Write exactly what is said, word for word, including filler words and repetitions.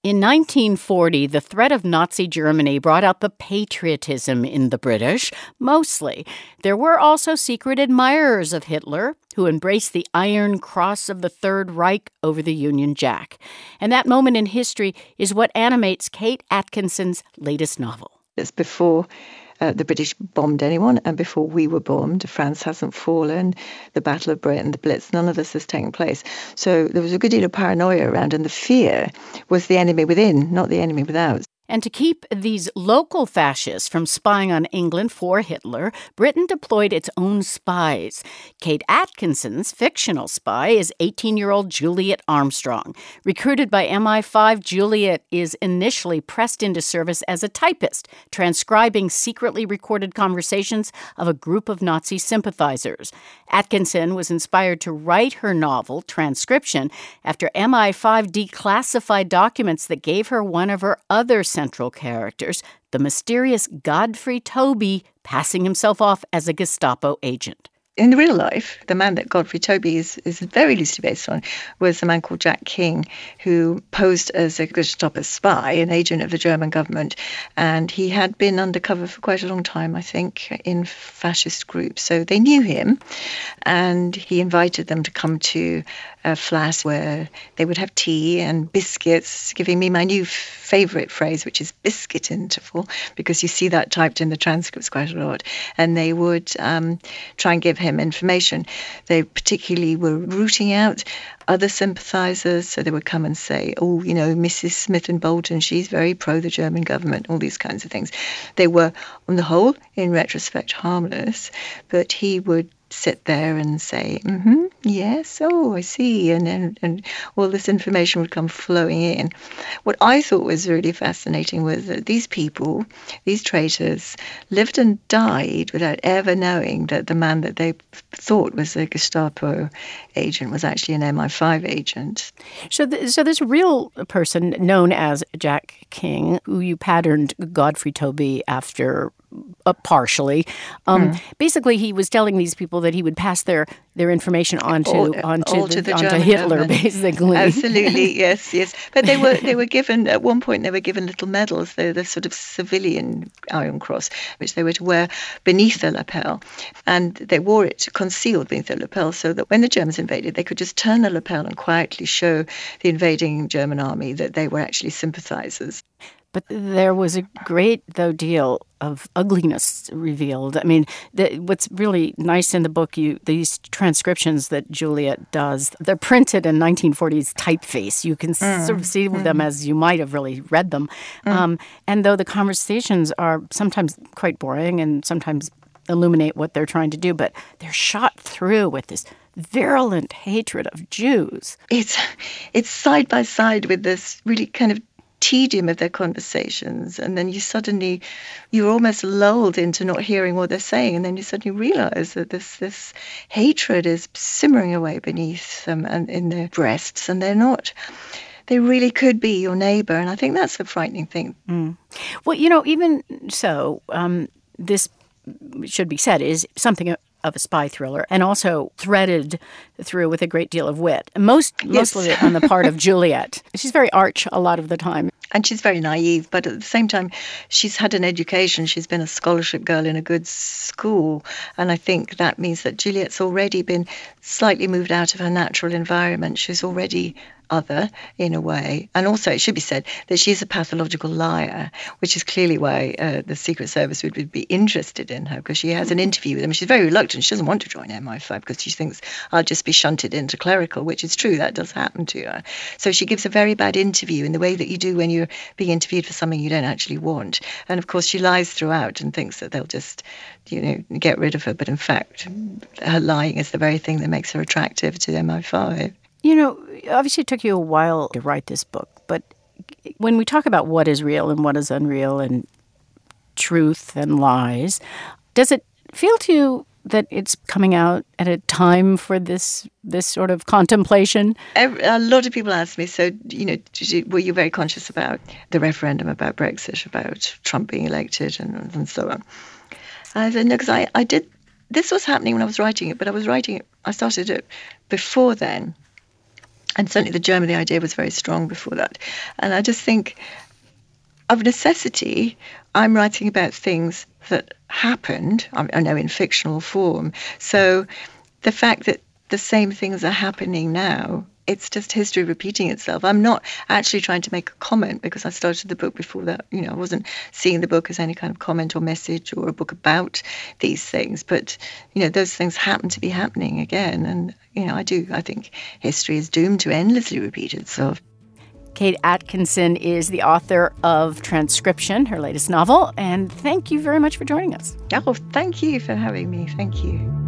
In nineteen forty, the threat of Nazi Germany brought out the patriotism in the British, mostly. There were also secret admirers of Hitler who embraced the Iron Cross of the Third Reich over the Union Jack. And that moment in history is what animates Kate Atkinson's latest novel. It's before uh, the British bombed anyone and before we were bombed. France hasn't fallen. The Battle of Britain, the Blitz, none of this has taken place. So there was a good deal of paranoia around, and the fear was the enemy within, not the enemy without. And to keep these local fascists from spying on England for Hitler, Britain deployed its own spies. Kate Atkinson's fictional spy is eighteen-year-old Juliet Armstrong. Recruited by M I five, Juliet is initially pressed into service as a typist, transcribing secretly recorded conversations of a group of Nazi sympathizers. Atkinson was inspired to write her novel, Transcription, after M I five declassified documents that gave her one of her other central characters, the mysterious Godfrey Toby, passing himself off as a Gestapo agent. In real life, the man that Godfrey Toby is, is very loosely based on was a man called Jack King, who posed as a Gestapo spy, an agent of the German government. And he had been undercover for quite a long time, I think, in fascist groups. So they knew him, and he invited them to come to a flat where they would have tea and biscuits, giving me my new favourite phrase, which is biscuit interval, because you see that typed in the transcripts quite a lot. And they would um, try and give him information. They particularly were rooting out other sympathisers, so they would come and say, oh, you know, Missus Smith and Bolton, she's very pro the German government, all these kinds of things. They were, on the whole, in retrospect, harmless, but he would sit there and say, mm-hmm, yes, oh, I see, and, and and all this information would come flowing in. What I thought was really fascinating was that these people, these traitors, lived and died without ever knowing that the man that they thought was a Gestapo agent was actually an M I five agent. So, th- so this real person known as Jack King, who you patterned Godfrey Toby after, Uh, partially. Um, mm. Basically, he was telling these people that he would pass their, their information on to, all, onto, all the, to the onto German Hitler, government. basically. Absolutely, yes, yes. But they were they were given, at one point, they were given little medals, the, the sort of civilian Iron Cross, which they were to wear beneath their lapel. And they wore it concealed beneath their lapel so that when the Germans invaded, they could just turn the lapel and quietly show the invading German army that they were actually sympathizers. But there was a great, though, deal of ugliness revealed. I mean, the, what's really nice in the book, you these transcriptions that Juliet does, they're printed in nineteen forties typeface. You can mm. sort of see mm. them as you might have really read them. Mm. Um, and though the conversations are sometimes quite boring and sometimes illuminate what they're trying to do, but they're shot through with this virulent hatred of Jews. It's, it's side by side with this really kind of tedium of their conversations, and then you suddenly, you're almost lulled into not hearing what they're saying, and then you suddenly realize that this this hatred is simmering away beneath them and in their breasts, and they're not, they really could be your neighbor, and I think that's the frightening thing. Mm. Well, you know, even so, um, this should be said is something of a spy thriller, and also threaded through with a great deal of wit. Most, yes. Mostly on the part of Juliet. She's very arch a lot of the time. And she's very naive, but at the same time, she's had an education. She's been a scholarship girl in a good school. And I think that means that Juliet's already been slightly moved out of her natural environment. She's already other in a way. And also it should be said that she's a pathological liar, which is clearly why uh, the Secret Service would, would be interested in her, because she has an interview with them. She's very reluctant. She doesn't want to join M I five because she thinks, I'll just be shunted into clerical, which is true. That does happen to her. So she gives a very bad interview in the way that you do when you're being interviewed for something you don't actually want. And of course she lies throughout and thinks that they'll just, you know, get rid of her. But in fact, her lying is the very thing that makes her attractive to M I five. You know, obviously it took you a while to write this book, but when we talk about what is real and what is unreal and truth and lies, does it feel to you that it's coming out at a time for this this sort of contemplation? A lot of people ask me, so, you know, were you very conscious about the referendum, about Brexit, about Trump being elected and, and so on? I said, no, because I, I did, this was happening when I was writing it, but I was writing it, I started it before then. And certainly the Germany idea was very strong before that. And I just think, of necessity, I'm writing about things that happened, I know in fictional form. So the fact that the same things are happening now, it's just history repeating itself. I'm not actually trying to make a comment, because I started the book before that. You know, I wasn't seeing the book as any kind of comment or message or a book about these things. But, you know, those things happen to be happening again. And, you know, I do, I think history is doomed to endlessly repeat itself. Kate Atkinson is the author of Transcription, her latest novel. And thank you very much for joining us. Oh, thank you for having me. Thank you.